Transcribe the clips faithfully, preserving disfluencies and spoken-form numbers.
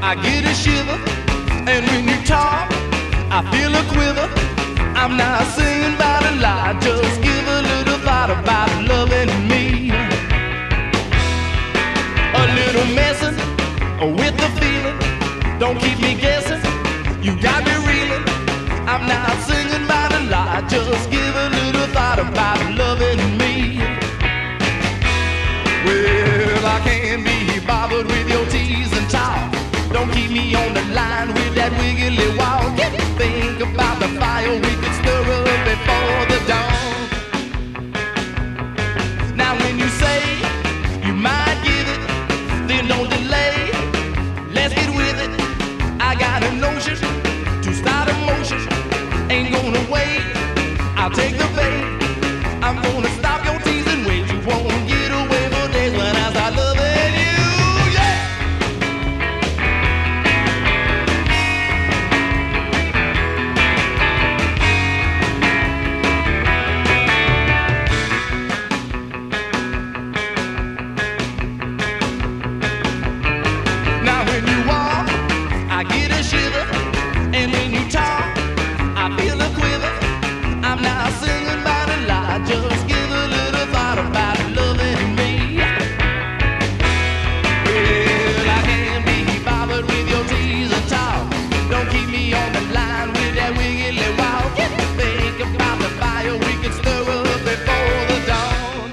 I get a shiver, and when you talk, I feel a quiver. I'm not singing about a lie, just give a little thought about loving me. A little messing with the feeling, don't keep me guessing, you got me reeling. I'm not singing about a lie, just give a little thought about loving me. Well, I can't be bothered with your tease and talk. Don't keep me on the line with that wiggly walk. Think about the fire we could stir up before the dawn. Now when you say you might give it, then don't delay. Let's get with it. I got a notion to start a motion. Ain't gonna wait, I'll take the bait. I'm gonna stop your teasing ways. You won't get away for days when I start loving you. And when you talk, I feel a quiver. I'm not singing about a lie, just give a little thought about loving me. Well, I can't be bothered with your tease and talk. Don't keep me on the line with that wiggly walk. Think about the fire we can stir up before the dawn.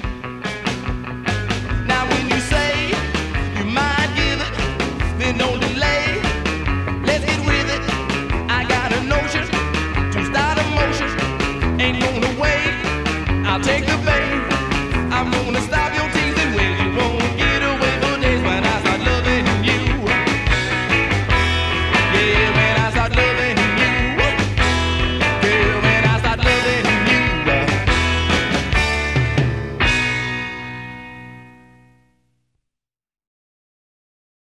Now when you say you might give it, then don't delay. Let's get with it. I got a notion to start a motion. Ain't gonna